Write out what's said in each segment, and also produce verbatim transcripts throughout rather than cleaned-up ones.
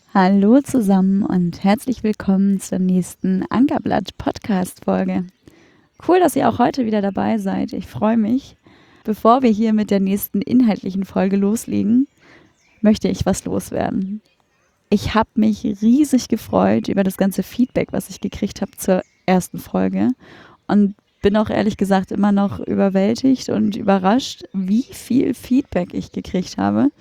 Hallo zusammen und herzlich willkommen zur nächsten Ankerblatt-Podcast-Folge. Cool, dass ihr auch heute wieder dabei seid. Ich freue mich. Bevor wir hier mit der nächsten inhaltlichen Folge loslegen, möchte ich was loswerden. Ich habe mich riesig gefreut über das ganze Feedback, was ich gekriegt habe zur ersten Folge und bin auch ehrlich gesagt immer noch überwältigt und überrascht, wie viel Feedback ich gekriegt habe.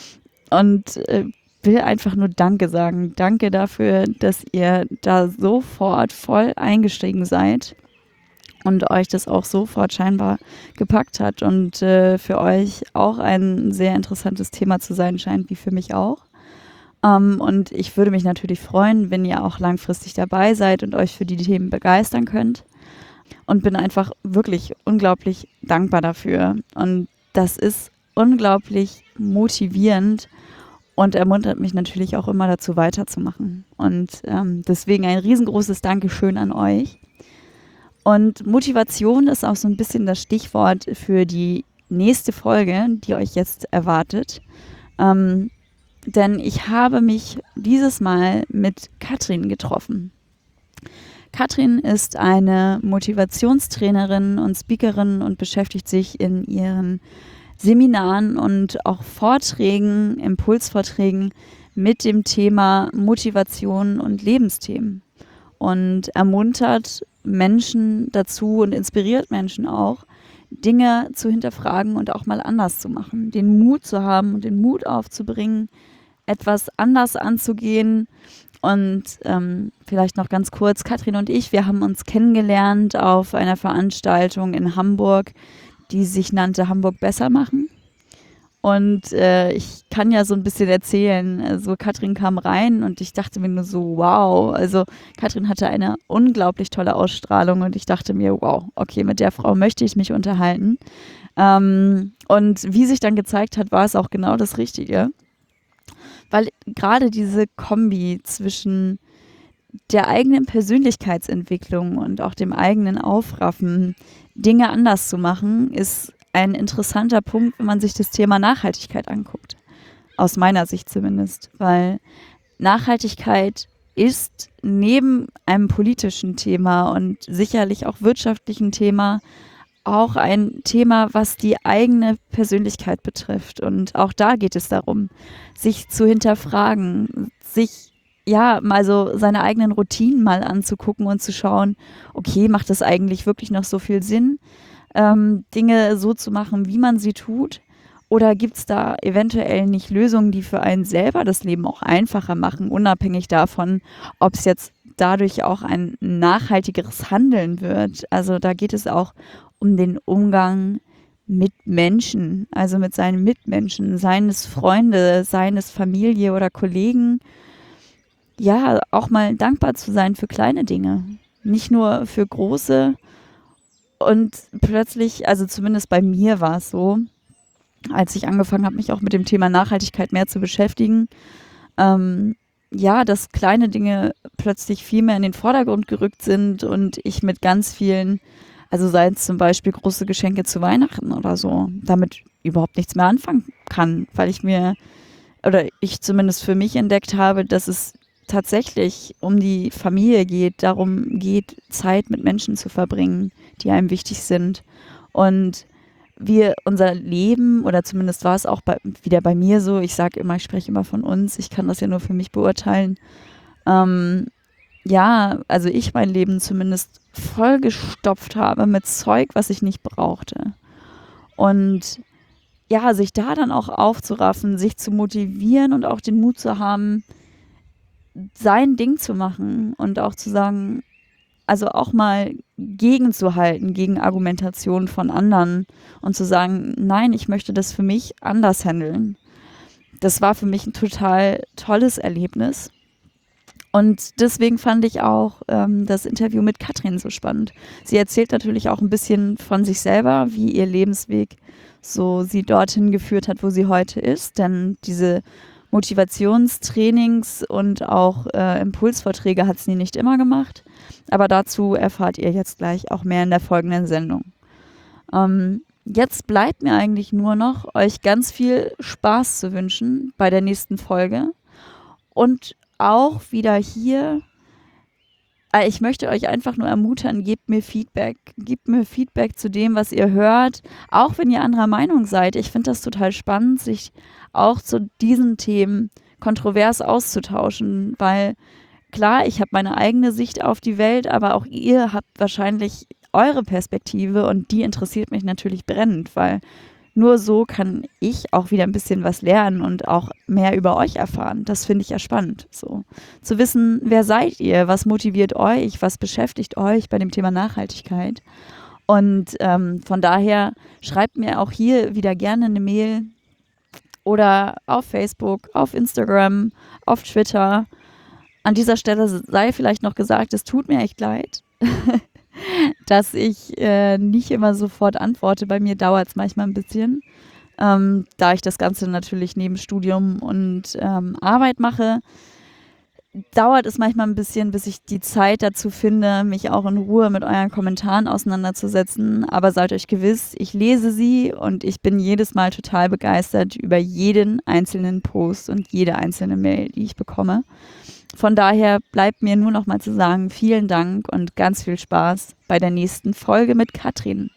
Und äh, will einfach nur Danke sagen. Danke dafür, dass ihr da sofort voll eingestiegen seid und euch das auch sofort scheinbar gepackt hat und äh, für euch auch ein sehr interessantes Thema zu sein scheint, wie für mich auch. Ähm, und ich würde mich natürlich freuen, wenn ihr auch langfristig dabei seid und euch für die Themen begeistern könnt. Und bin einfach wirklich unglaublich dankbar dafür. Und das ist unglaublich motivierend und ermuntert mich natürlich auch immer dazu, weiterzumachen. Und ähm, deswegen ein riesengroßes Dankeschön an euch. Und Motivation ist auch so ein bisschen das Stichwort für die nächste Folge, die euch jetzt erwartet. Ähm, denn ich habe mich dieses Mal mit Katrin getroffen. Katrin ist eine Motivationstrainerin und Speakerin und beschäftigt sich in ihren Seminaren und auch Vorträgen, Impulsvorträgen mit dem Thema Motivation und Lebensthemen und ermuntert Menschen dazu und inspiriert Menschen auch, Dinge zu hinterfragen und auch mal anders zu machen, den Mut zu haben und den Mut aufzubringen, etwas anders anzugehen. Und ähm, vielleicht noch ganz kurz, Katrin und ich, wir haben uns kennengelernt auf einer Veranstaltung in Hamburg, die sich nannte Hamburg besser machen. Und äh, ich kann ja so ein bisschen erzählen, also Katrin kam rein und ich dachte mir nur so, wow, also Katrin hatte eine unglaublich tolle Ausstrahlung und ich dachte mir, wow, okay, mit der Frau möchte ich mich unterhalten. Ähm, und wie sich dann gezeigt hat, war es auch genau das Richtige. Weil gerade diese Kombi zwischen der eigenen Persönlichkeitsentwicklung und auch dem eigenen Aufraffen, Dinge anders zu machen, ist ein interessanter Punkt, wenn man sich das Thema Nachhaltigkeit anguckt. Aus meiner Sicht zumindest. Weil Nachhaltigkeit ist neben einem politischen Thema und sicherlich auch wirtschaftlichen Thema auch ein Thema, was die eigene Persönlichkeit betrifft. Und auch da geht es darum, sich zu hinterfragen, sich ja, mal so seine eigenen Routinen mal anzugucken und zu schauen, okay, macht das eigentlich wirklich noch so viel Sinn, ähm, Dinge so zu machen, wie man sie tut? Oder gibt es da eventuell nicht Lösungen, die für einen selber das Leben auch einfacher machen, unabhängig davon, ob es jetzt dadurch auch ein nachhaltigeres Handeln wird? Also da geht es auch um den Umgang mit Menschen, also mit seinen Mitmenschen, seien es Freunde, seien es Familie oder Kollegen. Ja, auch mal dankbar zu sein für kleine Dinge, nicht nur für große. Und plötzlich, also zumindest bei mir war es so, als ich angefangen habe, mich auch mit dem Thema Nachhaltigkeit mehr zu beschäftigen, ähm, ja, dass kleine Dinge plötzlich viel mehr in den Vordergrund gerückt sind und ich mit ganz vielen, also sei es zum Beispiel große Geschenke zu Weihnachten oder so, damit überhaupt nichts mehr anfangen kann, weil ich mir, oder ich zumindest für mich entdeckt habe, dass es tatsächlich um die Familie geht, darum geht, Zeit mit Menschen zu verbringen, die einem wichtig sind. Und wir unser Leben, oder zumindest war es auch bei, wieder bei mir so, ich sage immer, ich spreche immer von uns, ich kann das ja nur für mich beurteilen, ähm, ja, also ich mein Leben zumindest vollgestopft habe mit Zeug, was ich nicht brauchte. Und ja, sich da dann auch aufzuraffen, sich zu motivieren und auch den Mut zu haben, sein Ding zu machen und auch zu sagen, also auch mal gegenzuhalten, gegen Argumentation von anderen und zu sagen, nein, ich möchte das für mich anders handeln. Das war für mich ein total tolles Erlebnis. Und deswegen fand ich auch ähm, das Interview mit Katrin so spannend. Sie erzählt natürlich auch ein bisschen von sich selber, wie ihr Lebensweg so sie dorthin geführt hat, wo sie heute ist. Denn diese Motivationstrainings und auch äh, Impulsvorträge hat sie nicht immer gemacht. Aber dazu erfahrt ihr jetzt gleich auch mehr in der folgenden Sendung. Ähm, jetzt bleibt mir eigentlich nur noch, euch ganz viel Spaß zu wünschen bei der nächsten Folge und auch wieder hier, äh, ich möchte euch einfach nur ermuntern, gebt mir Feedback. Gebt mir Feedback zu dem, was ihr hört, auch wenn ihr anderer Meinung seid. Ich finde das total spannend, sich auch zu diesen Themen kontrovers auszutauschen, weil klar, ich habe meine eigene Sicht auf die Welt, aber auch ihr habt wahrscheinlich eure Perspektive und die interessiert mich natürlich brennend, weil nur so kann ich auch wieder ein bisschen was lernen und auch mehr über euch erfahren. Das finde ich ja spannend, so zu wissen, wer seid ihr, was motiviert euch, was beschäftigt euch bei dem Thema Nachhaltigkeit. Und ähm, von daher schreibt mir auch hier wieder gerne eine Mail oder auf Facebook, auf Instagram, auf Twitter. An dieser Stelle sei vielleicht noch gesagt, es tut mir echt leid, dass ich äh, nicht immer sofort antworte. Bei mir dauert es manchmal ein bisschen, ähm, da ich das Ganze natürlich neben Studium und ähm, Arbeit mache. Dauert es manchmal ein bisschen, bis ich die Zeit dazu finde, mich auch in Ruhe mit euren Kommentaren auseinanderzusetzen. Aber seid euch gewiss, ich lese sie und ich bin jedes Mal total begeistert über jeden einzelnen Post und jede einzelne Mail, die ich bekomme. Von daher bleibt mir nur noch mal zu sagen, vielen Dank und ganz viel Spaß bei der nächsten Folge mit Katrin.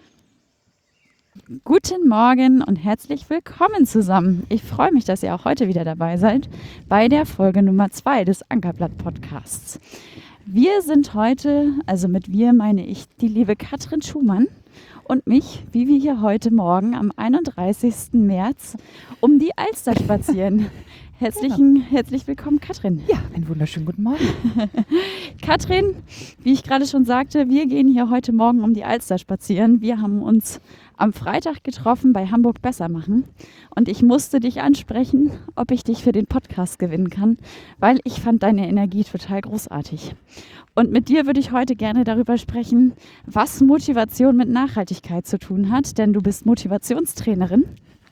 Guten Morgen und herzlich willkommen zusammen. Ich freue mich, dass ihr auch heute wieder dabei seid bei der Folge Nummer zwei des Ankerblatt-Podcasts. Wir sind heute, also mit wir meine ich die liebe Katrin Schumann und mich, wie wir hier heute Morgen am einunddreißigsten März um die Alster spazieren. Herzlichen, herzlich willkommen, Katrin. Ja, einen wunderschönen guten Morgen. Katrin, wie ich gerade schon sagte, wir gehen hier heute Morgen um die Alster spazieren. Wir haben uns am Freitag getroffen bei Hamburg besser machen und ich musste dich ansprechen, ob ich dich für den Podcast gewinnen kann, weil ich fand deine Energie total großartig. Und mit dir würde ich heute gerne darüber sprechen, was Motivation mit Nachhaltigkeit zu tun hat, denn du bist Motivationstrainerin.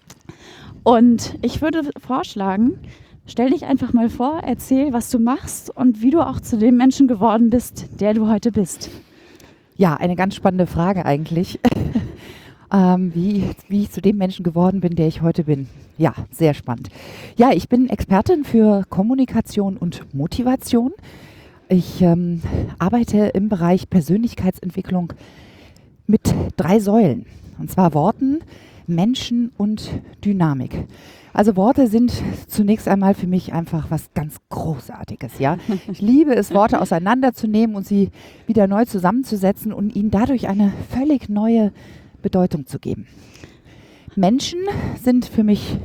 Und ich würde vorschlagen, stell dich einfach mal vor, erzähl, was du machst und wie du auch zu dem Menschen geworden bist, der du heute bist. Ja, eine ganz spannende Frage eigentlich, ähm, wie, wie ich zu dem Menschen geworden bin, der ich heute bin. Ja, sehr spannend. Ja, ich bin Expertin für Kommunikation und Motivation. Ich ähm, arbeite im Bereich Persönlichkeitsentwicklung mit drei Säulen, und zwar Worten, Menschen und Dynamik. Also Worte sind zunächst einmal für mich einfach was ganz Großartiges, ja. Ich liebe es, Worte auseinanderzunehmen und sie wieder neu zusammenzusetzen und ihnen dadurch eine völlig neue Bedeutung zu geben. Menschen sind für mich,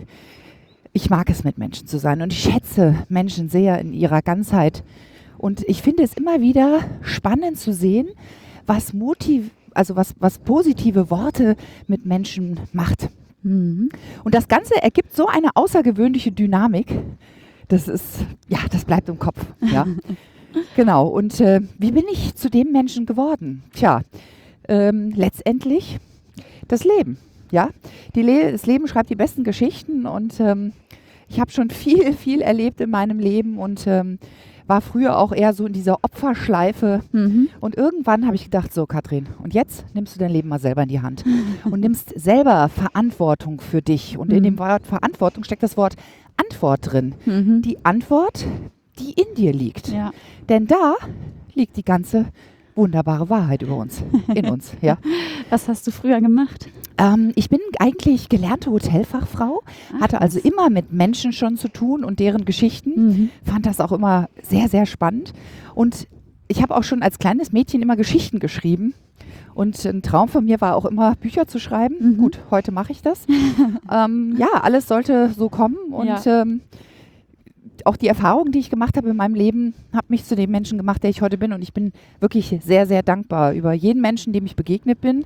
ich mag es, mit Menschen zu sein und ich schätze Menschen sehr in ihrer Ganzheit. Und ich finde es immer wieder spannend zu sehen, was motiviert, also was, was positive Worte mit Menschen macht. Mhm. Und das Ganze ergibt so eine außergewöhnliche Dynamik. Das ist, ja, das bleibt im Kopf. Ja. Genau. Und äh, wie bin ich zu dem Menschen geworden? Tja, ähm, letztendlich das Leben. Ja, die Le- das Leben schreibt die besten Geschichten und ähm, ich habe schon viel, viel erlebt in meinem Leben und ähm, war früher auch eher so in dieser Opferschleife. Mhm. Und irgendwann habe ich gedacht, so Katrin, und jetzt nimmst du dein Leben mal selber in die Hand und nimmst selber Verantwortung für dich. Und mhm. in dem Wort Verantwortung steckt das Wort Antwort drin. Mhm. Die Antwort, die in dir liegt. Ja. Denn da liegt die ganze wunderbare Wahrheit über uns, in uns. Ja. Was hast du früher gemacht? Ähm, ich bin eigentlich gelernte Hotelfachfrau, Ach, hatte also was. immer mit Menschen schon zu tun und deren Geschichten, mhm. fand das auch immer sehr, sehr spannend. Und ich habe auch schon als kleines Mädchen immer Geschichten geschrieben. Und ein Traum von mir war auch immer, Bücher zu schreiben. Mhm. Gut, heute mache ich das. ähm, ja, alles sollte so kommen. Und ja. ähm, auch die Erfahrungen, die ich gemacht habe in meinem Leben, hat mich zu dem Menschen gemacht, der ich heute bin. Und ich bin wirklich sehr, sehr dankbar über jeden Menschen, dem ich begegnet bin.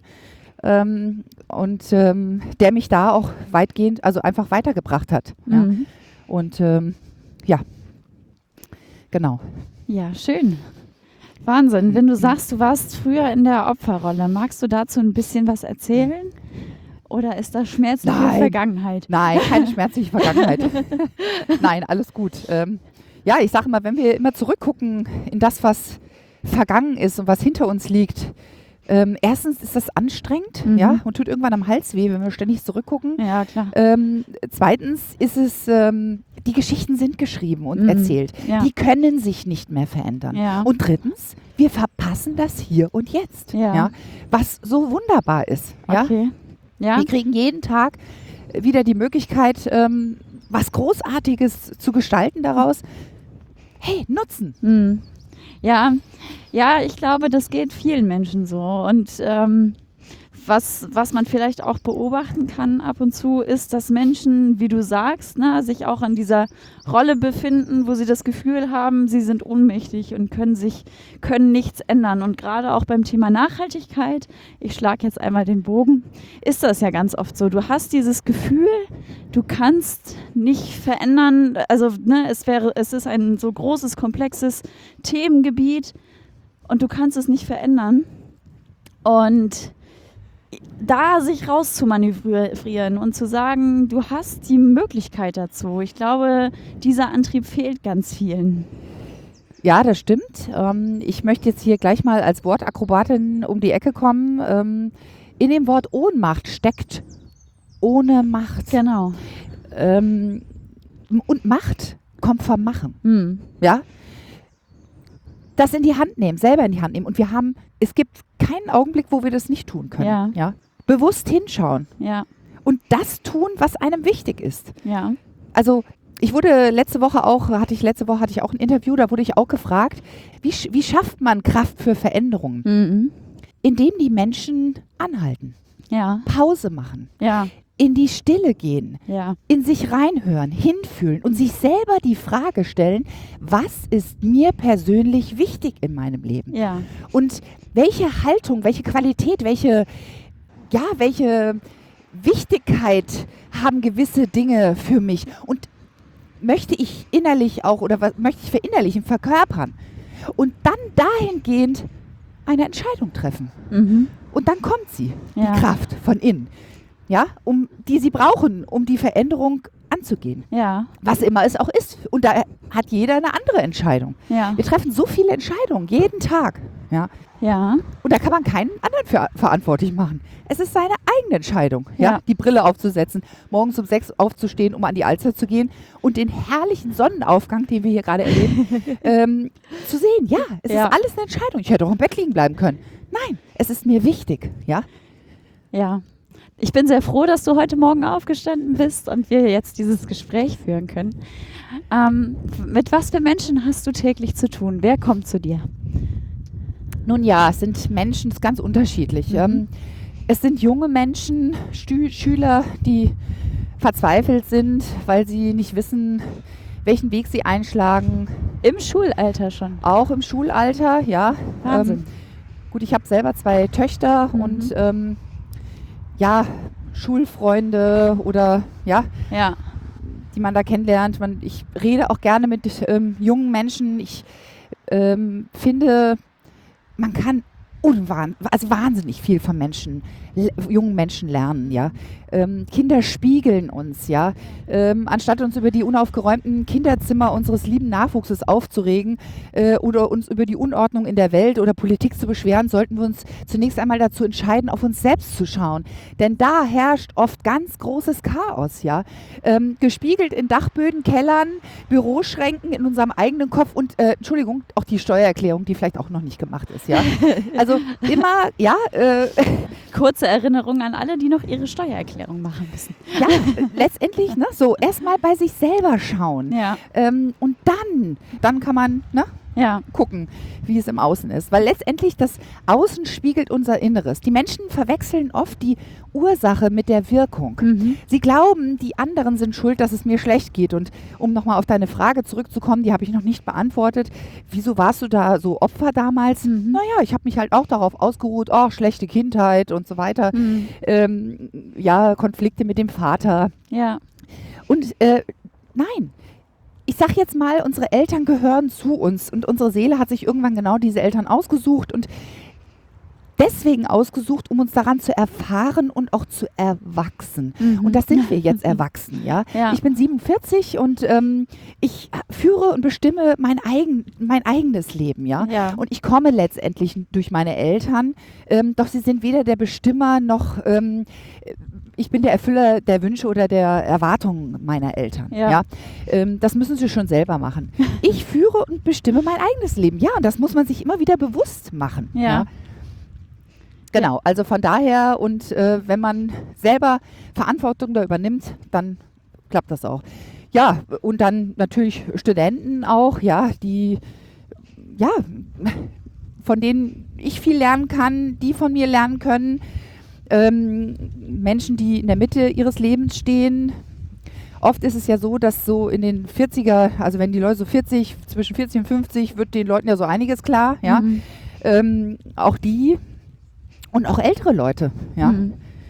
Ähm, und ähm, der mich da auch weitgehend, also einfach weitergebracht hat. Mhm. Ja. Und ähm, ja, genau. Ja, schön. Wahnsinn. Wenn du sagst, du warst früher in der Opferrolle, magst du dazu ein bisschen was erzählen? Oder ist das schmerzliche Nein. Vergangenheit? Nein, keine schmerzliche Vergangenheit. Nein, alles gut. Ähm, ja, ich sage mal, wenn wir immer zurückgucken in das, was vergangen ist und was hinter uns liegt, Ähm, erstens ist das anstrengend, Mhm. ja, und tut irgendwann am Hals weh, wenn wir ständig zurückgucken. Ja, klar. Ähm, zweitens ist es, ähm, die Geschichten sind geschrieben und Mhm. erzählt. Ja. Die können sich nicht mehr verändern. Ja. Und drittens, wir verpassen das hier und jetzt, Ja. ja, was so wunderbar ist. Ja? Okay. Ja. Wir kriegen jeden Tag wieder die Möglichkeit, ähm, was Großartiges zu gestalten daraus. Hey, nutzen. Hm. Ja, ja, ich glaube, das geht vielen Menschen so. Und ähm, was, was man vielleicht auch beobachten kann ab und zu, ist, dass Menschen, wie du sagst, ne, sich auch in dieser Rolle befinden, wo sie das Gefühl haben, sie sind ohnmächtig und können sich, können nichts ändern. Und gerade auch beim Thema Nachhaltigkeit, ich schlage jetzt einmal den Bogen, ist das ja ganz oft so. Du hast dieses Gefühl, du kannst nicht verändern, also ne, es wäre, es ist ein so großes, komplexes Themengebiet und du kannst es nicht verändern. Und da sich rauszumanövrieren und zu sagen, du hast die Möglichkeit dazu. Ich glaube, dieser Antrieb fehlt ganz vielen. Ja, das stimmt. Ähm, ich möchte jetzt hier gleich mal als Wortakrobatin um die Ecke kommen. Ähm, in dem Wort Ohnmacht steckt ohne Macht. Genau. Ähm, und Macht kommt vom Machen. Hm. Ja? Das in die Hand nehmen, selber in die Hand nehmen. Und wir haben, es gibt keinen Augenblick, wo wir das nicht tun können. Ja. Ja? Bewusst hinschauen Ja, und das tun, was einem wichtig ist. ja. Also ich wurde letzte Woche auch, hatte ich letzte Woche hatte ich auch ein Interview, da wurde ich auch gefragt, wie, sch- wie schafft man Kraft für Veränderungen? Mhm. Indem die Menschen anhalten, Ja, Pause machen, ja, in die Stille gehen, ja, in sich reinhören, hinfühlen und sich selber die Frage stellen, was ist mir persönlich wichtig in meinem Leben? ja, Und welche Haltung, welche Qualität, welche, ja, welche Wichtigkeit haben gewisse Dinge für mich? Und möchte ich innerlich auch oder was möchte ich verinnerlichen, verkörpern? Und dann dahingehend eine Entscheidung treffen. mhm. Und dann kommt sie, Ja. die Kraft von innen, ja, um die sie brauchen, um die Veränderung anzugehen. Ja, Was immer es auch ist. Und da hat jeder eine andere Entscheidung. ja, Wir treffen so viele Entscheidungen, jeden Tag. Ja. ja, Und da kann man keinen anderen für verantwortlich machen. Es ist seine eigene Entscheidung, ja, Ja. die Brille aufzusetzen, morgens um sechs aufzustehen, um an die Alster zu gehen und den herrlichen Sonnenaufgang, den wir hier gerade erleben, ähm, zu sehen. Ja, es Ja. ist alles eine Entscheidung. Ich hätte auch im Bett liegen bleiben können. Nein, es ist mir wichtig, ja. ja. Ich bin sehr froh, dass du heute Morgen aufgestanden bist und wir jetzt dieses Gespräch führen können. Ähm, mit was für Menschen hast du täglich zu tun? Wer kommt zu dir? Nun ja, es sind Menschen, es ist ganz unterschiedlich. Mhm. Ähm, es sind junge Menschen, Stü Schüler, die verzweifelt sind, weil sie nicht wissen, welchen Weg sie einschlagen. Im Schulalter schon. Auch im Schulalter, ja. Wahnsinn. Ähm, gut, ich habe selber zwei Töchter Mhm. und ähm, ja, Schulfreunde oder ja, Ja, die man da kennenlernt. Man, ich rede auch gerne mit ähm, jungen Menschen. Ich ähm, finde, man kann unwahn, also wahnsinnig viel von Menschen, l- jungen Menschen lernen, ja. Ähm, Kinder spiegeln uns, ja. Ähm, anstatt uns über die unaufgeräumten Kinderzimmer unseres lieben Nachwuchses aufzuregen äh, oder uns über die Unordnung in der Welt oder Politik zu beschweren, sollten wir uns zunächst einmal dazu entscheiden, auf uns selbst zu schauen. Denn da herrscht oft ganz großes Chaos, ja. Ähm, gespiegelt in Dachböden, Kellern, Büroschränken, in unserem eigenen Kopf und, äh, Entschuldigung, auch die Steuererklärung, die vielleicht auch noch nicht gemacht ist, ja. Also immer, ja, äh, kurze Erinnerung an alle, die noch ihre Steuererklärung machen müssen. ja, letztendlich, ne, so erstmal bei sich selber schauen. Ja, Ähm, und dann, dann kann man, ne, ja, gucken, wie es im Außen ist. Weil letztendlich das Außen spiegelt unser Inneres. Die Menschen verwechseln oft die Ursache mit der Wirkung. mhm. Sie glauben, die anderen sind schuld, dass es mir schlecht geht. Und um nochmal auf deine Frage zurückzukommen, die habe ich noch nicht beantwortet. Wieso warst du da so Opfer damals? Mhm. Naja, ich habe mich halt auch darauf ausgeruht, oh, schlechte Kindheit und so weiter. Mhm. Ähm, ja, Konflikte mit dem Vater. Ja, Und äh, nein, ich sage jetzt mal, unsere Eltern gehören zu uns und unsere Seele hat sich irgendwann genau diese Eltern ausgesucht und deswegen ausgesucht, um uns daran zu erfahren und auch zu erwachsen. Mhm. Und das sind wir jetzt erwachsen, ja. Ja. Ich bin siebenundvierzig und ähm, ich führe und bestimme mein, eigen, mein eigenes Leben, ja. Ja. Und ich komme letztendlich durch meine Eltern, ähm, doch sie sind weder der Bestimmer noch ähm, ich bin der Erfüller der Wünsche oder der Erwartungen meiner Eltern. Ja. Ja? Ähm, das müssen sie schon selber machen. Ich führe und bestimme mein eigenes Leben. Ja, und das muss man sich immer wieder bewusst machen. Ja. Ja? Genau, also von daher und äh, wenn man selber Verantwortung da übernimmt, dann klappt das auch. Ja, und dann natürlich Studenten auch, ja, die, ja, von denen ich viel lernen kann, die von mir lernen können. Ähm, Menschen, die in der Mitte ihres Lebens stehen. Oft ist es ja so, dass so in den vierziger, also wenn die Leute so vierzig, zwischen vierzig und fünfzig, wird den Leuten ja so einiges klar, ja. Mhm. Ähm, auch die und auch ältere Leute, ja, Mhm.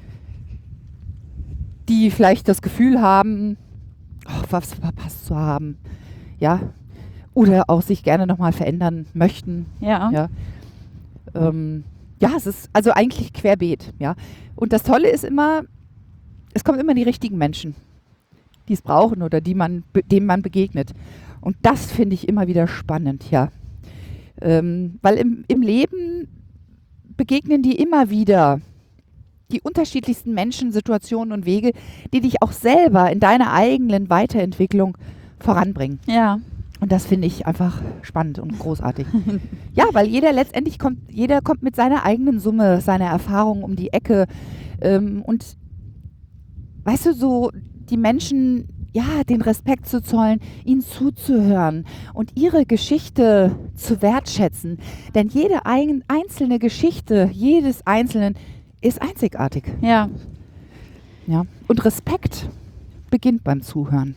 die vielleicht das Gefühl haben, oh, was verpasst zu haben, ja, oder auch sich gerne nochmal verändern möchten, Ja. ja. Ähm, ja, es ist also eigentlich querbeet, ja. Und das Tolle ist immer, es kommen immer die richtigen Menschen, die es brauchen oder die man, be- denen man begegnet. Und das finde ich immer wieder spannend, ja. Ähm, weil im, im Leben begegnen dir immer wieder die unterschiedlichsten Menschen, Situationen und Wege, die dich auch selber in deiner eigenen Weiterentwicklung voranbringen. Ja. Und das finde ich einfach spannend und großartig. Ja, weil jeder letztendlich kommt, jeder kommt mit seiner eigenen Summe, seiner Erfahrung um die Ecke. Ähm, und weißt du, so die Menschen, ja, den Respekt zu zollen, ihnen zuzuhören und ihre Geschichte zu wertschätzen. Denn jede ein, einzelne Geschichte, jedes Einzelnen ist einzigartig. Ja. Ja. Und Respekt beginnt beim Zuhören.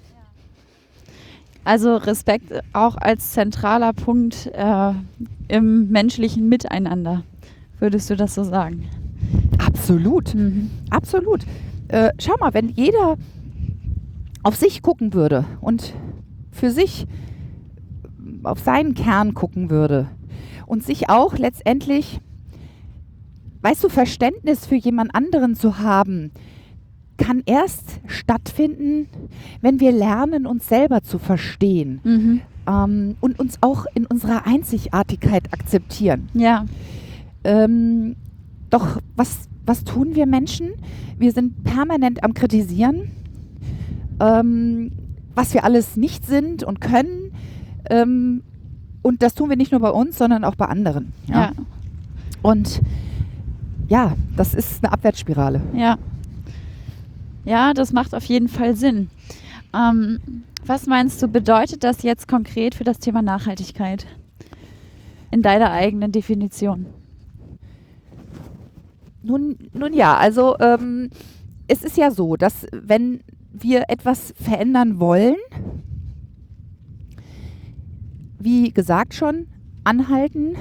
Also Respekt auch als zentraler Punkt äh, im menschlichen Miteinander. Würdest du das so sagen? Absolut. Mhm. Absolut. Äh, schau mal, wenn jeder auf sich gucken würde und für sich auf seinen Kern gucken würde und sich auch letztendlich, weißt du, Verständnis für jemand anderen zu haben, kann erst stattfinden, wenn wir lernen, uns selber zu verstehen Mhm. ähm, und uns auch in unserer Einzigartigkeit akzeptieren. Ja. Ähm, doch was, was tun wir Menschen? Wir sind permanent am Kritisieren, ähm, was wir alles nicht sind und können. Ähm, und das tun wir nicht nur bei uns, sondern auch bei anderen. Ja? Ja. Und ja, das ist eine Abwärtsspirale. Ja. Ja, das macht auf jeden Fall Sinn. Ähm, was meinst du, bedeutet das jetzt konkret für das Thema Nachhaltigkeit? In deiner eigenen Definition. Nun, nun ja, also ähm, es ist ja so, dass wenn wir etwas verändern wollen, wie gesagt schon, anhalten,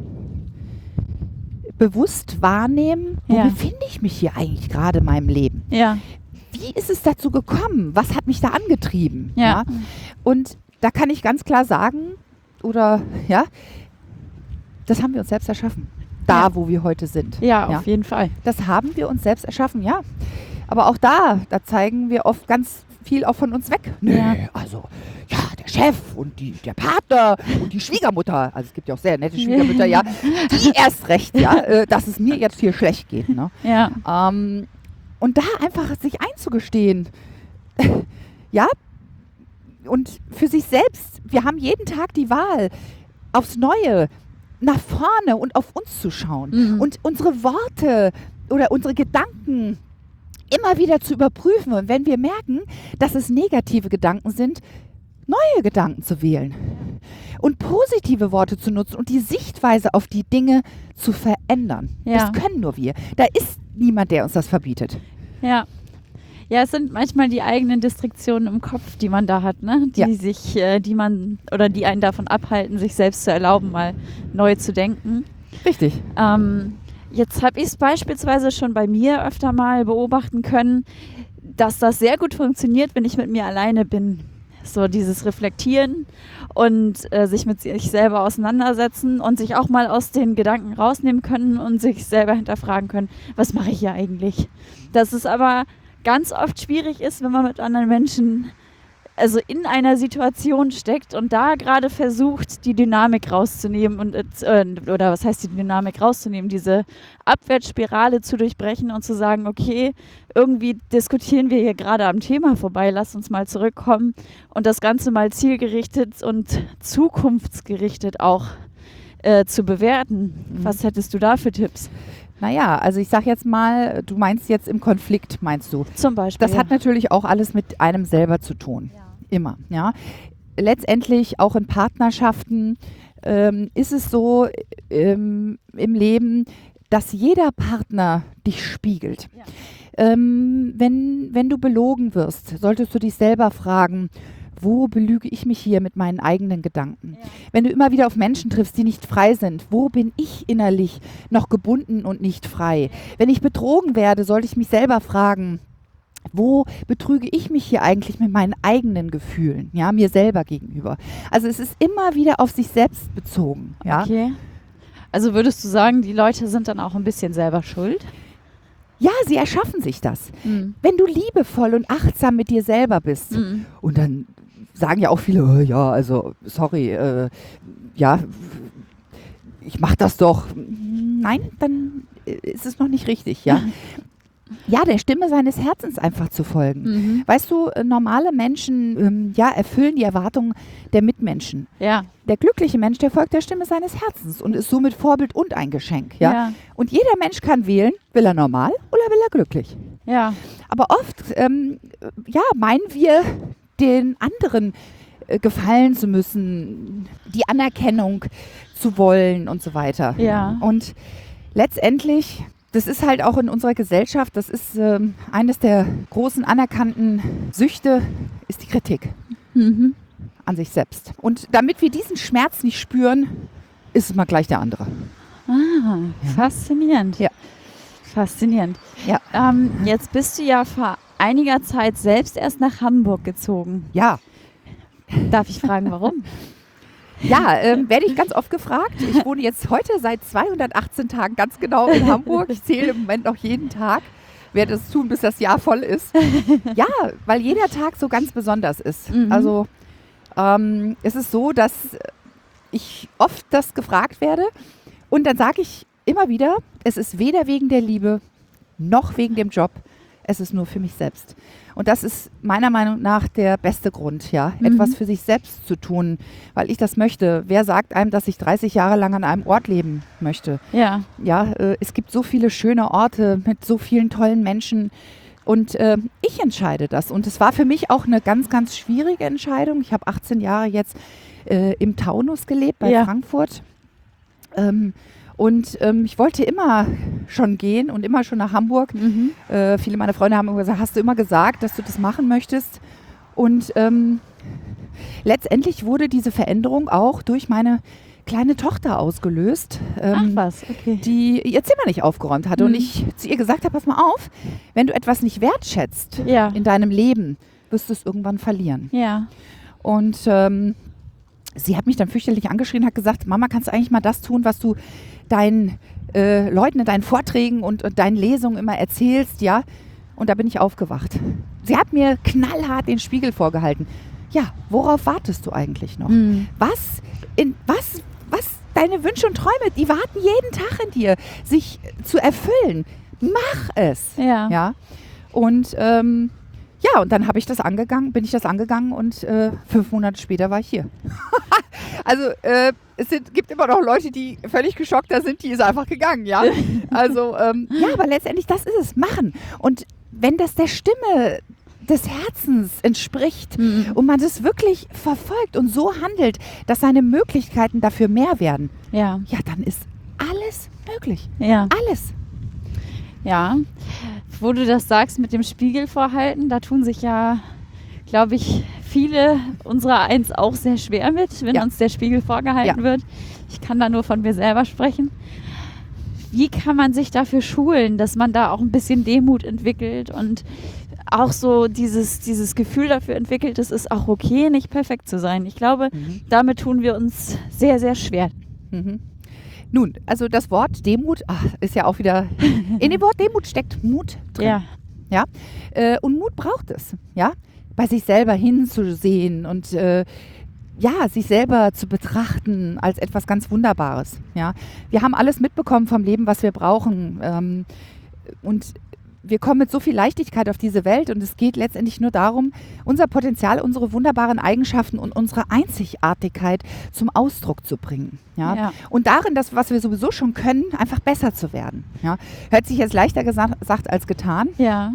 bewusst wahrnehmen, wo Ja. befinde ich mich hier eigentlich gerade in meinem Leben? Ja. Wie ist es dazu gekommen? Was hat mich da angetrieben? Ja. Und da kann ich ganz klar sagen, oder ja, das haben wir uns selbst erschaffen. Da, Ja. wo wir heute sind. Ja, auf Ja. jeden Fall. Das haben wir uns selbst erschaffen, ja. Aber auch da, da zeigen wir oft ganz viel auch von uns weg. Nee, Ja. also, ja, der Chef und die, der Partner und die Schwiegermutter, also es gibt ja auch sehr nette Schwiegermütter, ja, die erst recht, ja, äh, dass es mir jetzt hier schlecht geht, ne? Ja. Ähm, und da einfach sich einzugestehen, ja, und für sich selbst, wir haben jeden Tag die Wahl, aufs Neue, nach vorne und auf uns zu schauen Mhm. und unsere Worte oder unsere Gedanken immer wieder zu überprüfen. Und wenn wir merken, dass es negative Gedanken sind, neue Gedanken zu wählen und positive Worte zu nutzen und die Sichtweise auf die Dinge zu verändern. Ja. Das können nur wir. Da ist niemand, der uns das verbietet. Ja. Ja, es sind manchmal die eigenen Distriktionen im Kopf, die man da hat, ne? Die Ja. sich, äh, die man oder die einen davon abhalten, sich selbst zu erlauben, mal neu zu denken. Richtig. Ähm, jetzt habe ich es beispielsweise schon bei mir öfter mal beobachten können, dass das sehr gut funktioniert, wenn ich mit mir alleine bin. So dieses Reflektieren und äh, sich mit sich selber auseinandersetzen und sich auch mal aus den Gedanken rausnehmen können und sich selber hinterfragen können, was mache ich hier eigentlich? Dass es aber ganz oft schwierig ist, wenn man mit anderen Menschen also in einer Situation steckt und da gerade versucht, die Dynamik rauszunehmen und äh, oder was heißt die Dynamik rauszunehmen, diese Abwärtsspirale zu durchbrechen und zu sagen, okay, irgendwie diskutieren wir hier gerade am Thema vorbei, lass uns mal zurückkommen und das Ganze mal zielgerichtet und zukunftsgerichtet auch äh, zu bewerten. Mhm. Was hättest du da für Tipps? Naja, also ich sag jetzt mal, du meinst jetzt im Konflikt, meinst du? Zum Beispiel. Das hat natürlich auch alles mit einem selber zu tun. Ja. Immer, ja. Letztendlich auch in Partnerschaften ähm, ist es so ähm, im Leben, dass jeder Partner dich spiegelt. Ja. Ähm, wenn, wenn du belogen wirst, solltest du dich selber fragen, wo belüge ich mich hier mit meinen eigenen Gedanken? Ja. Wenn du immer wieder auf Menschen triffst, die nicht frei sind, wo bin ich innerlich noch gebunden und nicht frei? Wenn ich betrogen werde, sollte ich mich selber fragen, wo betrüge ich mich hier eigentlich mit meinen eigenen Gefühlen, ja, mir selber gegenüber? Also es ist immer wieder auf sich selbst bezogen. Ja? Okay. Also würdest du sagen, die Leute sind dann auch ein bisschen selber schuld? Ja, sie erschaffen sich das. Mhm. Wenn du liebevoll und achtsam mit dir selber bist, mhm. und dann sagen ja auch viele, oh, ja, also sorry, äh, ja, ich mach das doch. Nein, dann ist es noch nicht richtig, ja. Ja, der Stimme seines Herzens einfach zu folgen. Mhm. Weißt du, normale Menschen ähm, ja, erfüllen die Erwartungen der Mitmenschen. Ja. Der glückliche Mensch, der folgt der Stimme seines Herzens und ist somit Vorbild und ein Geschenk. Ja? Ja. Und jeder Mensch kann wählen, will er normal oder will er glücklich. Ja. Aber oft ähm, ja, meinen wir, den anderen äh, gefallen zu müssen, die Anerkennung zu wollen und so weiter. Ja. Und letztendlich, das ist halt auch in unserer Gesellschaft, das ist ähm, eines der großen anerkannten Süchte, ist die Kritik mhm. an sich selbst. Und damit wir diesen Schmerz nicht spüren, ist es mal gleich der andere. Ah, ja. Faszinierend. Ja. Faszinierend. Ja. Ähm, jetzt bist du ja vor einiger Zeit selbst erst nach Hamburg gezogen. Ja. Darf ich fragen, warum? Ja, ähm, werde ich ganz oft gefragt. Ich wohne jetzt heute seit zweihundertachtzehn Tagen ganz genau in Hamburg. Ich zähle im Moment noch jeden Tag. Werde es tun, bis das Jahr voll ist. Ja, weil jeder Tag so ganz besonders ist. Mhm. Also ähm, es ist so, dass ich oft das gefragt werde und dann sage ich immer wieder, es ist weder wegen der Liebe noch wegen dem Job. Es ist nur für mich selbst. Und das ist meiner Meinung nach der beste Grund, ja, mhm. etwas für sich selbst zu tun, weil ich das möchte. Wer sagt einem, dass ich dreißig Jahre lang an einem Ort leben möchte? Ja. Ja, äh, es gibt so viele schöne Orte mit so vielen tollen Menschen und äh, ich entscheide das. Und es war für mich auch eine ganz, ganz schwierige Entscheidung. Ich habe achtzehn Jahre jetzt äh, im Taunus gelebt, bei ja. Frankfurt. Ähm, Und ähm, ich wollte immer schon gehen und immer schon nach Hamburg. Mhm. Äh, viele meiner Freunde haben immer gesagt, hast du immer gesagt, dass du das machen möchtest? Und ähm, letztendlich wurde diese Veränderung auch durch meine kleine Tochter ausgelöst, ähm, Ach was, okay. die ihr Zimmer nicht aufgeräumt hatte. Mhm. Und ich zu ihr gesagt habe, pass mal auf, wenn du etwas nicht wertschätzt ja. in deinem Leben, wirst du es irgendwann verlieren. Ja. Und ähm, sie hat mich dann fürchterlich angeschrien, hat gesagt, Mama, kannst du eigentlich mal das tun, was du deinen äh, Leuten in deinen Vorträgen und, und deinen Lesungen immer erzählst, ja? Und da bin ich aufgewacht. Sie hat mir knallhart den Spiegel vorgehalten. Ja, worauf wartest du eigentlich noch? Mhm. Was, in, was, was, deine Wünsche und Träume, die warten jeden Tag in dir, sich zu erfüllen. Mach es. Ja. Ja? Und ähm, ja, und dann habe ich das angegangen, bin ich das angegangen und äh, fünf Monate später war ich hier. Also äh, es sind, gibt immer noch Leute, die völlig geschockter sind, die ist einfach gegangen, ja. Also ähm, ja, aber letztendlich das ist es, machen. Und wenn das der Stimme des Herzens entspricht mhm. und man das wirklich verfolgt und so handelt, dass seine Möglichkeiten dafür mehr werden, ja, ja, dann ist alles möglich. Ja. Alles. Ja, wo du das sagst mit dem Spiegel vorhalten, da tun sich ja, glaube ich, viele unserer Eins auch sehr schwer mit, wenn ja. uns der Spiegel vorgehalten ja. wird. Ich kann da nur von mir selber sprechen. Wie kann man sich dafür schulen, dass man da auch ein bisschen Demut entwickelt und auch so dieses, dieses Gefühl dafür entwickelt, es ist auch okay, nicht perfekt zu sein. Ich glaube, mhm. damit tun wir uns sehr, sehr schwer. Mhm. Nun, also das Wort Demut ach, ist ja auch wieder, in dem Wort Demut steckt Mut drin. Ja. Ja? Äh, und Mut braucht es, ja, bei sich selber hinzusehen und äh, ja, sich selber zu betrachten als etwas ganz Wunderbares. Ja? Wir haben alles mitbekommen vom Leben, was wir brauchen. Ähm, und wir kommen mit so viel Leichtigkeit auf diese Welt und es geht letztendlich nur darum, unser Potenzial, unsere wunderbaren Eigenschaften und unsere Einzigartigkeit zum Ausdruck zu bringen. Ja? Ja. Und darin, das, was wir sowieso schon können, einfach besser zu werden. Ja? Hört sich jetzt leichter gesagt als getan. Ja.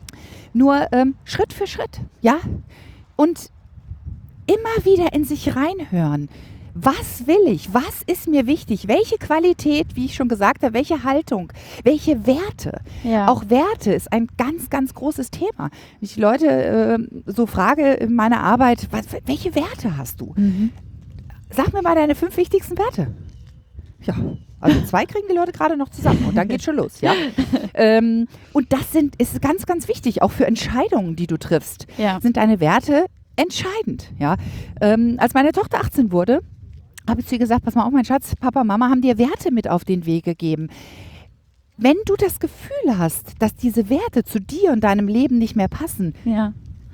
Nur ähm, Schritt für Schritt. Ja? Und immer wieder in sich reinhören. Was will ich? Was ist mir wichtig? Welche Qualität, wie ich schon gesagt habe, welche Haltung, welche Werte? Ja. Auch Werte ist ein ganz, ganz großes Thema. Wenn ich die Leute äh, so frage in meiner Arbeit, was, welche Werte hast du? Mhm. Sag mir mal deine fünf wichtigsten Werte. Ja, also zwei kriegen die Leute gerade noch zusammen und dann geht schon los. Ja? ähm, und das sind, ist ganz, ganz wichtig, auch für Entscheidungen, die du triffst, ja. sind deine Werte entscheidend. Ja? Ähm, als meine Tochter achtzehn wurde, habe ich zu ihr gesagt, pass mal auf, mein Schatz, Papa, Mama haben dir Werte mit auf den Weg gegeben. Wenn du das Gefühl hast, dass diese Werte zu dir und deinem Leben nicht mehr passen, ja.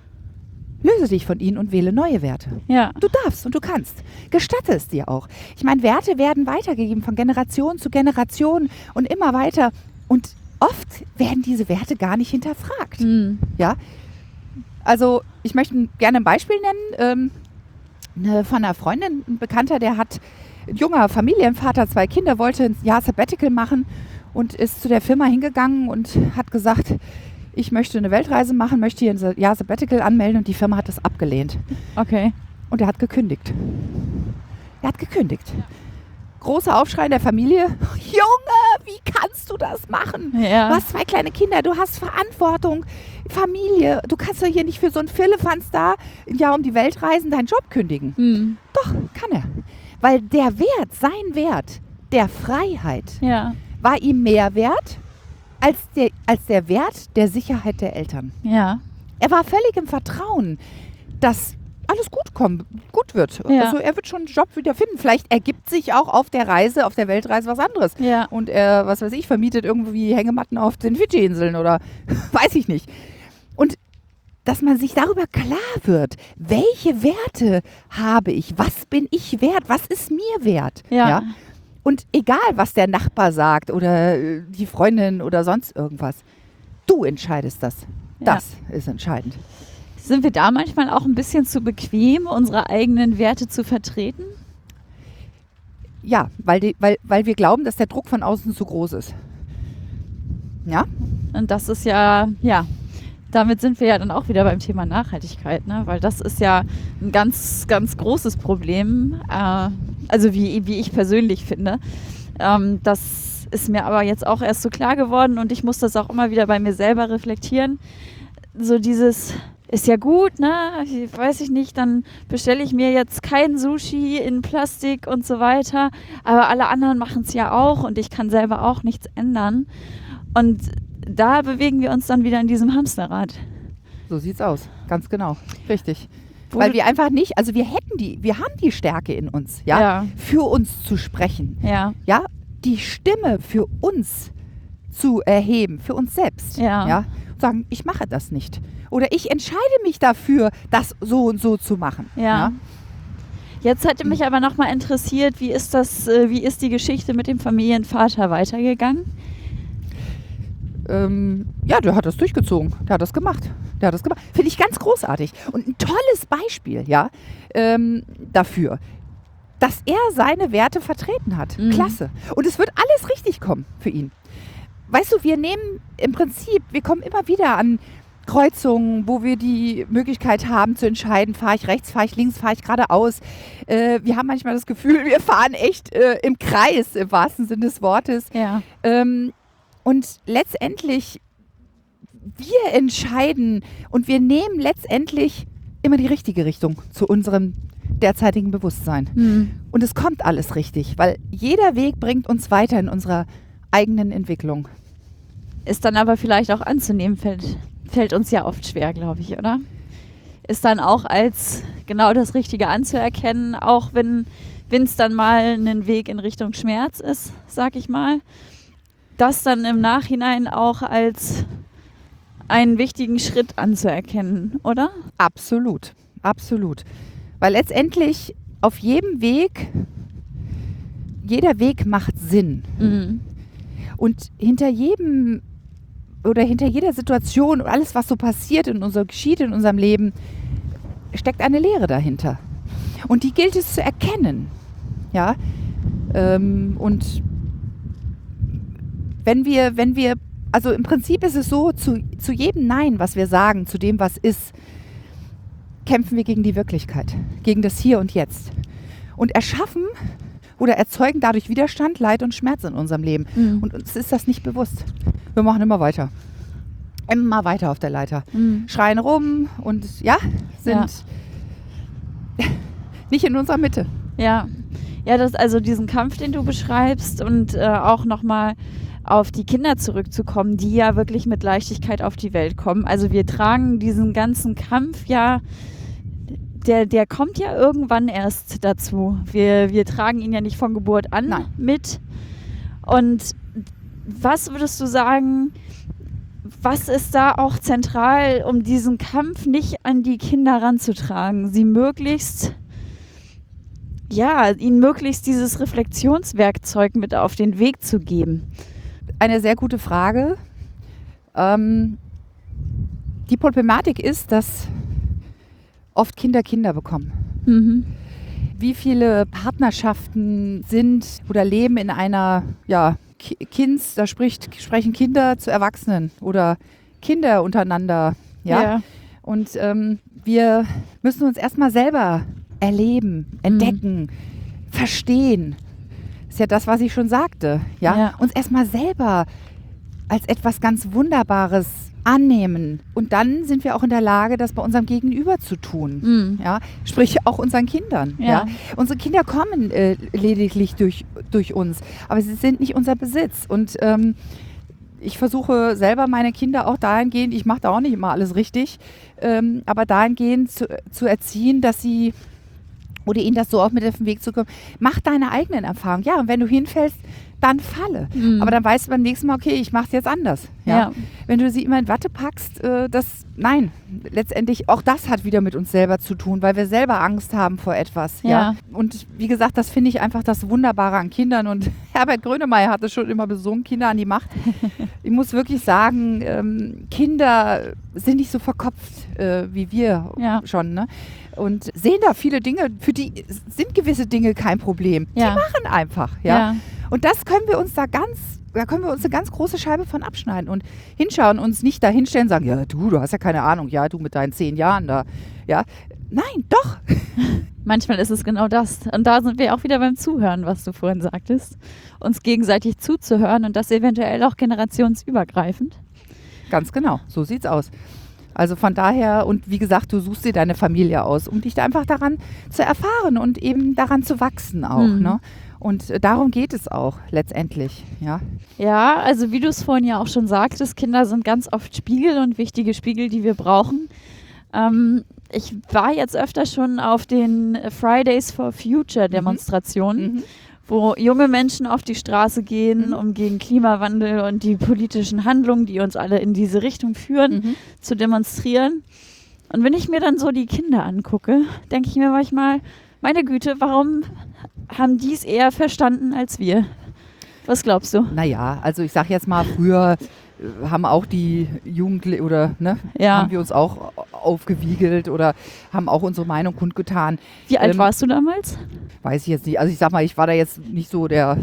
löse dich von ihnen und wähle neue Werte. Ja. Du darfst und du kannst. Gestatte es dir auch. Ich meine, Werte werden weitergegeben von Generation zu Generation und immer weiter. Und oft werden diese Werte gar nicht hinterfragt. Mhm. Ja? Also ich möchte gerne ein Beispiel nennen. Ähm, Eine, von einer Freundin, ein Bekannter, der hat ein junger Familienvater, zwei Kinder, wollte ein Jahr Sabbatical machen und ist zu der Firma hingegangen und hat gesagt, ich möchte eine Weltreise machen, möchte hier ein Jahr Sabbatical anmelden und die Firma hat das abgelehnt. Okay. Und er hat gekündigt. Er hat gekündigt. Großer Aufschrei in der Familie. Junge, wie kannst du das machen? Ja. Du hast zwei kleine Kinder, du hast Verantwortung, Familie. Du kannst doch hier nicht für so einen Firlefanz da ein Jahr um die Welt reisen, deinen Job kündigen. Hm. Doch, kann er. Weil der Wert, sein Wert der Freiheit ja. war ihm mehr wert als der, als der Wert der Sicherheit der Eltern. Ja. Er war völlig im Vertrauen, dass alles gut kommen, gut wird. Ja. Also er wird schon einen Job wieder finden. Vielleicht ergibt sich auch auf der Reise, auf der Weltreise was anderes. Ja. Und er, was weiß ich, vermietet irgendwie Hängematten auf den Fidschi-Inseln oder weiß ich nicht. Und dass man sich darüber klar wird, welche Werte habe ich, was bin ich wert, was ist mir wert. Ja. Ja? Und egal, was der Nachbar sagt oder die Freundin oder sonst irgendwas, du entscheidest das. Das ja. ist entscheidend. Sind wir da manchmal auch ein bisschen zu bequem, unsere eigenen Werte zu vertreten? Ja, weil, die, weil, weil wir glauben, dass der Druck von außen zu groß ist. Ja? Und das ist ja, ja, damit sind wir ja dann auch wieder beim Thema Nachhaltigkeit, ne? Weil das ist ja ein ganz, ganz großes Problem, äh, also wie, wie ich persönlich finde. Ähm, das ist mir aber jetzt auch erst so klar geworden und ich muss das auch immer wieder bei mir selber reflektieren. So dieses... Ist ja gut, ne? Weiß ich nicht, dann bestelle ich mir jetzt kein Sushi in Plastik und so weiter. Aber alle anderen machen es ja auch und ich kann selber auch nichts ändern. Und da bewegen wir uns dann wieder in diesem Hamsterrad. So sieht's aus, ganz genau, richtig. Wo Weil wir einfach nicht, also wir hätten die, wir haben die Stärke in uns, ja, ja. für uns zu sprechen. Ja. Ja, die Stimme für uns zu erheben, für uns selbst. Ja. Ja. Und sagen, ich mache das nicht. Oder ich entscheide mich dafür, das so und so zu machen. Ja. Ja? Jetzt hätte mich aber nochmal interessiert, wie ist das, äh, wie ist die Geschichte mit dem Familienvater weitergegangen? Ähm, ja, der hat das durchgezogen. Der hat das gemacht. Der hat das gemacht. Finde ich ganz großartig. Und ein tolles Beispiel, ja, ähm, dafür, dass er seine Werte vertreten hat. Mhm. Klasse. Und es wird alles richtig kommen für ihn. Weißt du, wir nehmen im Prinzip, wir kommen immer wieder an Kreuzungen, wo wir die Möglichkeit haben zu entscheiden, fahre ich rechts, fahre ich links, fahre ich geradeaus. Äh, wir haben manchmal das Gefühl, wir fahren echt äh, im Kreis, im wahrsten Sinne des Wortes. Ja. Ähm, und letztendlich, wir entscheiden und wir nehmen letztendlich immer die richtige Richtung zu unserem derzeitigen Bewusstsein. Mhm. Und es kommt alles richtig, weil jeder Weg bringt uns weiter in unserer eigenen Entwicklung. Ist dann aber vielleicht auch anzunehmen, fällt fällt uns ja oft schwer, glaube ich, oder? Ist dann auch als genau das Richtige anzuerkennen, auch wenn es dann mal ein Weg in Richtung Schmerz ist, sag ich mal, das dann im Nachhinein auch als einen wichtigen Schritt anzuerkennen, oder? Absolut, absolut. Weil letztendlich auf jedem Weg, jeder Weg macht Sinn. Mhm. Und hinter jedem oder hinter jeder Situation und alles, was so passiert und so geschieht in unserem Leben, steckt eine Lehre dahinter. Und die gilt es zu erkennen. Ja? Ähm, und wenn wir, wenn wir, also im Prinzip ist es so, zu, zu jedem Nein, was wir sagen, zu dem, was ist, kämpfen wir gegen die Wirklichkeit, gegen das Hier und Jetzt. Und erschaffen oder erzeugen dadurch Widerstand, Leid und Schmerz in unserem Leben. Mhm. Und uns ist das nicht bewusst. Wir machen immer weiter. Immer weiter auf der Leiter. Mhm. Schreien rum und ja, sind ja. nicht in unserer Mitte. Ja, ja, das, also diesen Kampf, den du beschreibst und äh, auch nochmal auf die Kinder zurückzukommen, die ja wirklich mit Leichtigkeit auf die Welt kommen. Also wir tragen diesen ganzen Kampf ja, der, der kommt ja irgendwann erst dazu. Wir, wir tragen ihn ja nicht von Geburt an Nein. mit. Und was würdest du sagen, was ist da auch zentral, um diesen Kampf nicht an die Kinder ranzutragen, sie möglichst, ja, ihnen möglichst dieses Reflexionswerkzeug mit auf den Weg zu geben? Eine sehr gute Frage. Ähm, die Problematik ist, dass oft Kinder Kinder bekommen. Mhm. Wie viele Partnerschaften sind oder leben in einer, ja, Kinds, da spricht, sprechen Kinder zu Erwachsenen oder Kinder untereinander. Ja? Ja. Und ähm, wir müssen uns erstmal selber erleben, entdecken, mhm. verstehen. Das ist ja das, was ich schon sagte. Ja? Ja. Uns erstmal selber als etwas ganz Wunderbares annehmen. Und dann sind wir auch in der Lage, das bei unserem Gegenüber zu tun. Mhm. Ja? Sprich, auch unseren Kindern. Ja. Ja? Unsere Kinder kommen äh, lediglich durch, durch uns, aber sie sind nicht unser Besitz. Und ähm, ich versuche selber meine Kinder auch dahingehend, ich mache da auch nicht immer alles richtig, ähm, aber dahingehend zu, zu erziehen, dass sie, oder ihnen das so auch mit auf den Weg zu kommen, mach deine eigenen Erfahrungen. Ja, und wenn du hinfällst, dann falle. Mhm. Aber dann weißt du beim nächsten Mal, okay, ich mache es jetzt anders. Ja? Ja. Wenn du sie immer in Watte packst, äh, das, nein, letztendlich, auch das hat wieder mit uns selber zu tun, weil wir selber Angst haben vor etwas. Ja. Ja? Und wie gesagt, das finde ich einfach das Wunderbare an Kindern. Und Herbert Grönemeyer hat es schon immer besungen, Kinder an die Macht. Ich muss wirklich sagen, ähm, Kinder sind nicht so verkopft äh, wie wir ja. schon, ne? Und sehen da viele Dinge, für die sind gewisse Dinge kein Problem. Ja. Die machen einfach, ja? Ja. Und das können wir uns da ganz, da können wir uns eine ganz große Scheibe von abschneiden und hinschauen, uns nicht da hinstellen und sagen, ja du, du hast ja keine Ahnung, ja du mit deinen zehn Jahren da, ja. Nein, doch. Manchmal ist es genau das. Und da sind wir auch wieder beim Zuhören, was du vorhin sagtest. Uns gegenseitig zuzuhören und das eventuell auch generationsübergreifend. Ganz genau, so sieht's aus. Also von daher, und wie gesagt, du suchst dir deine Familie aus, um dich da einfach daran zu erfahren und eben daran zu wachsen auch. Mhm. Ne? Und darum geht es auch letztendlich. Ja, ja, also wie du es vorhin ja auch schon sagtest, Kinder sind ganz oft Spiegel und wichtige Spiegel, die wir brauchen. Ähm, ich war jetzt öfter schon auf den Fridays for Future Demonstrationen, mhm. wo junge Menschen auf die Straße gehen, mhm. um gegen Klimawandel und die politischen Handlungen, die uns alle in diese Richtung führen, mhm. zu demonstrieren. Und wenn ich mir dann so die Kinder angucke, denke ich mir manchmal, meine Güte, warum haben die es eher verstanden als wir? Was glaubst du? Naja, also ich sag jetzt mal, früher haben auch die Jugendlichen oder ne, ja. haben wir uns auch aufgewiegelt oder haben auch unsere Meinung kundgetan. Wie alt ähm, warst du damals? Weiß ich jetzt nicht. Also ich sag mal, ich war da jetzt nicht so der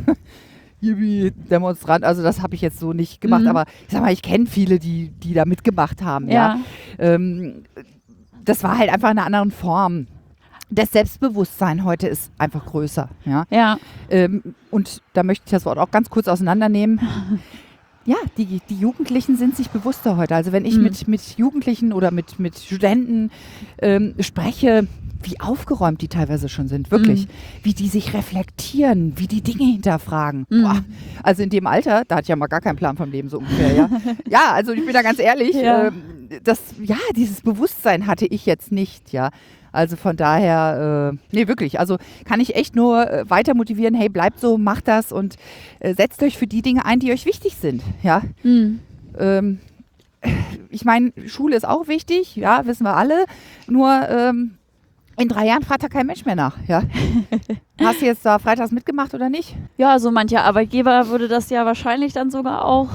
Demonstrant, also das habe ich jetzt so nicht gemacht, mhm. aber ich sag mal, ich kenne viele, die, die da mitgemacht haben. Ja. Ja. Ähm, das war halt einfach in einer anderen Form. Das Selbstbewusstsein heute ist einfach größer. Ja. Ja. Ähm, und da möchte ich das Wort auch ganz kurz auseinandernehmen. Ja, die, die Jugendlichen sind sich bewusster heute. Also wenn ich Mhm. mit, mit Jugendlichen oder mit, mit Studenten ähm, spreche, wie aufgeräumt die teilweise schon sind, wirklich. Mhm. Wie die sich reflektieren, wie die Dinge hinterfragen. Mhm. Boah. Also in dem Alter, da hatte ich ja mal gar keinen Plan vom Leben so ungefähr, ja. Ja, also ich bin da ganz ehrlich, Ja. ähm, das, ja, dieses Bewusstsein hatte ich jetzt nicht, ja. Also von daher, äh, nee, wirklich, also kann ich echt nur äh, weiter motivieren, hey, bleibt so, macht das und äh, setzt euch für die Dinge ein, die euch wichtig sind, ja. Mhm. Ähm, ich meine, Schule ist auch wichtig, ja, wissen wir alle, nur ähm, in drei Jahren fragt da kein Mensch mehr nach, ja. Hast du jetzt da freitags mitgemacht oder nicht? Ja, also mancher Arbeitgeber würde das ja wahrscheinlich dann sogar auch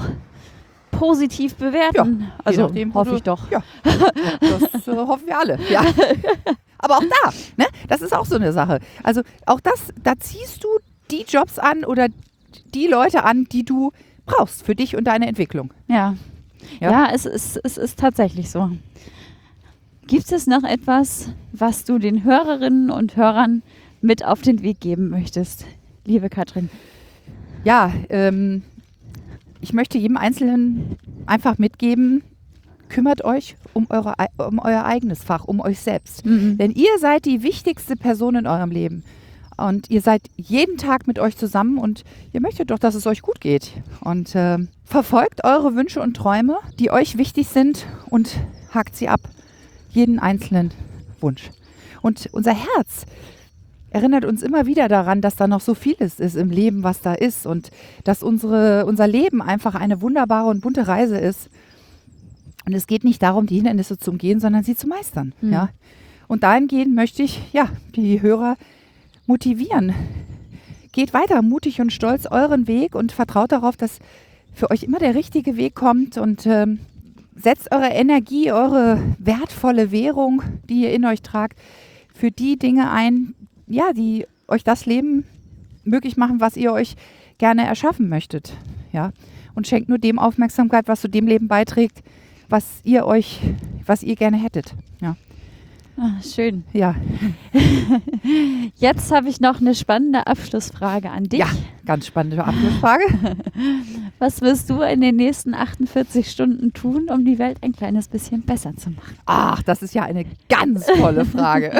positiv bewerten. Je also nachdem, wo hoffe du- ich doch. Ja, das äh, hoffen wir alle, ja. Aber auch da, ne, das ist auch so eine Sache. Also auch das, da ziehst du die Jobs an oder die Leute an, die du brauchst für dich und deine Entwicklung. Ja, Ja. ja, es, ist, es ist tatsächlich so. Gibt es noch etwas, was du den Hörerinnen und Hörern mit auf den Weg geben möchtest, liebe Katrin? Ja, ähm, ich möchte jedem Einzelnen einfach mitgeben, kümmert euch um, eure, ei- um euer eigenes Fach, um euch selbst. Mhm. Denn ihr seid die wichtigste Person in eurem Leben. Und ihr seid jeden Tag mit euch zusammen und ihr möchtet doch, dass es euch gut geht. Und ähm, verfolgt eure Wünsche und Träume, die euch wichtig sind und hakt sie ab. Jeden einzelnen Wunsch. Und unser Herz erinnert uns immer wieder daran, dass da noch so vieles ist im Leben, was da ist. Und dass unsere, unser Leben einfach eine wunderbare und bunte Reise ist. Und es geht nicht darum, die Hindernisse zu umgehen, sondern sie zu meistern. Mhm. Ja? Und dahingehend möchte ich ja, die Hörer motivieren. Geht weiter, mutig und stolz euren Weg und vertraut darauf, dass für euch immer der richtige Weg kommt und ähm, setzt eure Energie, eure wertvolle Währung, die ihr in euch tragt, für die Dinge ein, ja, die euch das Leben möglich machen, was ihr euch gerne erschaffen möchtet. Ja? Und schenkt nur dem Aufmerksamkeit, was zu dem Leben beiträgt, was ihr euch, was ihr gerne hättet. Ja. Ah, schön. Ja. Jetzt habe ich noch eine spannende Abschlussfrage an dich. Ja, ganz spannende Abschlussfrage. Was wirst du in den nächsten achtundvierzig Stunden tun, um die Welt ein kleines bisschen besser zu machen? Ach, das ist ja eine ganz tolle Frage.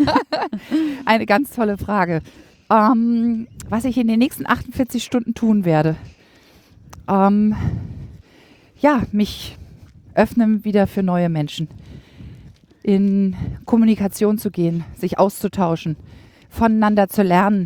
Eine ganz tolle Frage. Ähm, was ich in den nächsten achtundvierzig Stunden tun werde. Ähm, ja, mich öffnen wieder für neue Menschen. In Kommunikation zu gehen, sich auszutauschen, voneinander zu lernen,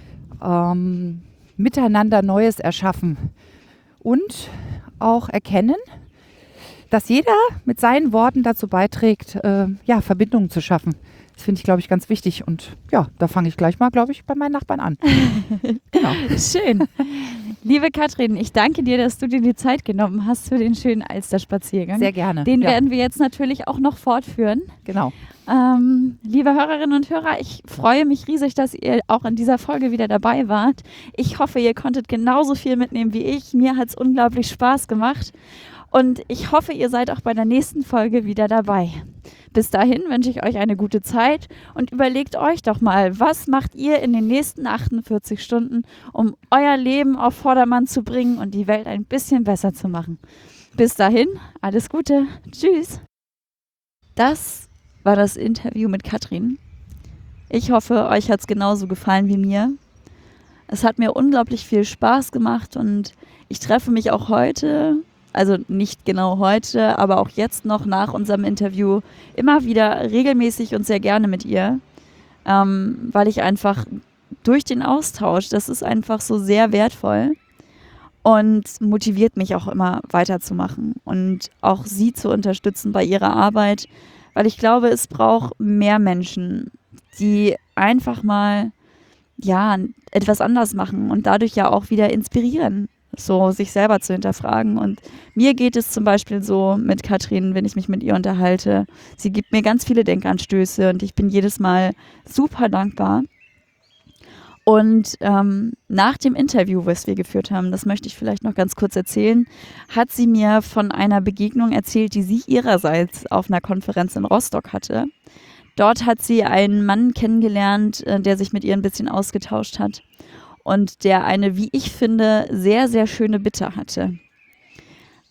ähm, miteinander Neues erschaffen und auch erkennen, dass jeder mit seinen Worten dazu beiträgt, äh, ja, Verbindungen zu schaffen. Das finde ich, glaube ich, ganz wichtig. Und ja, da fange ich gleich mal, glaube ich, bei meinen Nachbarn an. Genau. Schön. Liebe Katrin, ich danke dir, dass du dir die Zeit genommen hast für den schönen Alsterspaziergang. Sehr gerne. Den ja, werden wir jetzt natürlich auch noch fortführen. genau. Ähm, liebe Hörerinnen und Hörer, ich freue mich riesig, dass ihr auch in dieser Folge wieder dabei wart. Ich hoffe, ihr konntet genauso viel mitnehmen wie ich. Mir hat es unglaublich Spaß gemacht. Und ich hoffe, ihr seid auch bei der nächsten Folge wieder dabei. Bis dahin wünsche ich euch eine gute Zeit und überlegt euch doch mal, was macht ihr in den nächsten achtundvierzig Stunden, um euer Leben auf Vordermann zu bringen und die Welt ein bisschen besser zu machen. Bis dahin, alles Gute. Tschüss. Das war das Interview mit Katrin. Ich hoffe, euch hat es genauso gefallen wie mir. Es hat mir unglaublich viel Spaß gemacht und ich treffe mich auch heute, also nicht genau heute, aber auch jetzt noch nach unserem Interview immer wieder regelmäßig und sehr gerne mit ihr, ähm, weil ich einfach durch den Austausch, das ist einfach so sehr wertvoll und motiviert mich auch immer weiterzumachen und auch sie zu unterstützen bei ihrer Arbeit, weil ich glaube, es braucht mehr Menschen, die einfach mal ja, etwas anders machen und dadurch ja auch wieder inspirieren, so sich selber zu hinterfragen. Und mir geht es zum Beispiel so mit Katrin, wenn ich mich mit ihr unterhalte. Sie gibt mir ganz viele Denkanstöße und ich bin jedes Mal super dankbar. Und ähm, nach dem Interview, was wir geführt haben, das möchte ich vielleicht noch ganz kurz erzählen, hat sie mir von einer Begegnung erzählt, die sie ihrerseits auf einer Konferenz in Rostock hatte. Dort hat sie einen Mann kennengelernt, äh, der sich mit ihr ein bisschen ausgetauscht hat und der eine, wie ich finde, sehr, sehr schöne Bitte hatte.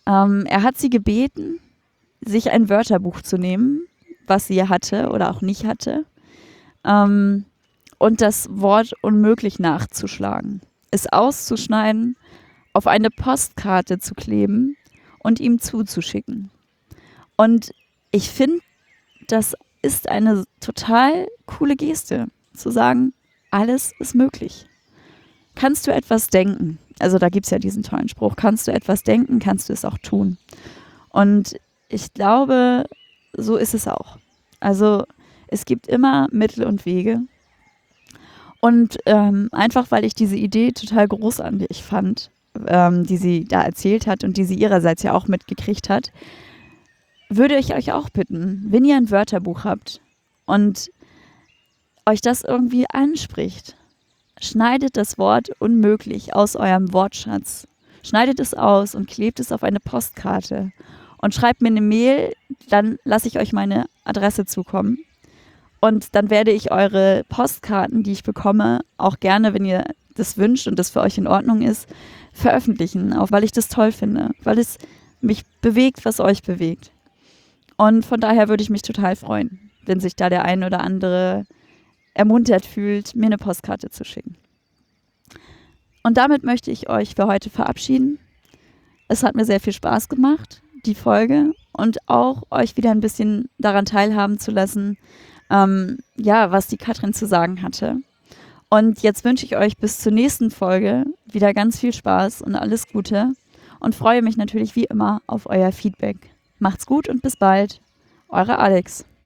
Ähm, er hat sie gebeten, sich ein Wörterbuch zu nehmen, was sie hatte oder auch nicht hatte, ähm, und das Wort unmöglich nachzuschlagen, es auszuschneiden, auf eine Postkarte zu kleben und ihm zuzuschicken. Und ich finde, das ist eine total coole Geste, zu sagen, alles ist möglich. Kannst du etwas denken? Also da gibt es ja diesen tollen Spruch, kannst du etwas denken, kannst du es auch tun. Und ich glaube, so ist es auch. Also es gibt immer Mittel und Wege. Und ähm, einfach, weil ich diese Idee total großartig fand, ähm, die sie da erzählt hat und die sie ihrerseits ja auch mitgekriegt hat, würde ich euch auch bitten, wenn ihr ein Wörterbuch habt und euch das irgendwie anspricht, schneidet das Wort unmöglich aus eurem Wortschatz. Schneidet es aus und klebt es auf eine Postkarte und schreibt mir eine Mail, dann lasse ich euch meine Adresse zukommen. Und dann werde ich eure Postkarten, die ich bekomme, auch gerne, wenn ihr das wünscht und das für euch in Ordnung ist, veröffentlichen, auch weil ich das toll finde, weil es mich bewegt, was euch bewegt. Und von daher würde ich mich total freuen, wenn sich da der ein oder andere ermuntert fühlt, mir eine Postkarte zu schicken. Und damit möchte ich euch für heute verabschieden. Es hat mir sehr viel Spaß gemacht, die Folge, und auch euch wieder ein bisschen daran teilhaben zu lassen, ähm, ja, was die Katrin zu sagen hatte. Und jetzt wünsche ich euch bis zur nächsten Folge wieder ganz viel Spaß und alles Gute und freue mich natürlich wie immer auf euer Feedback. Macht's gut und bis bald. Eure Alex.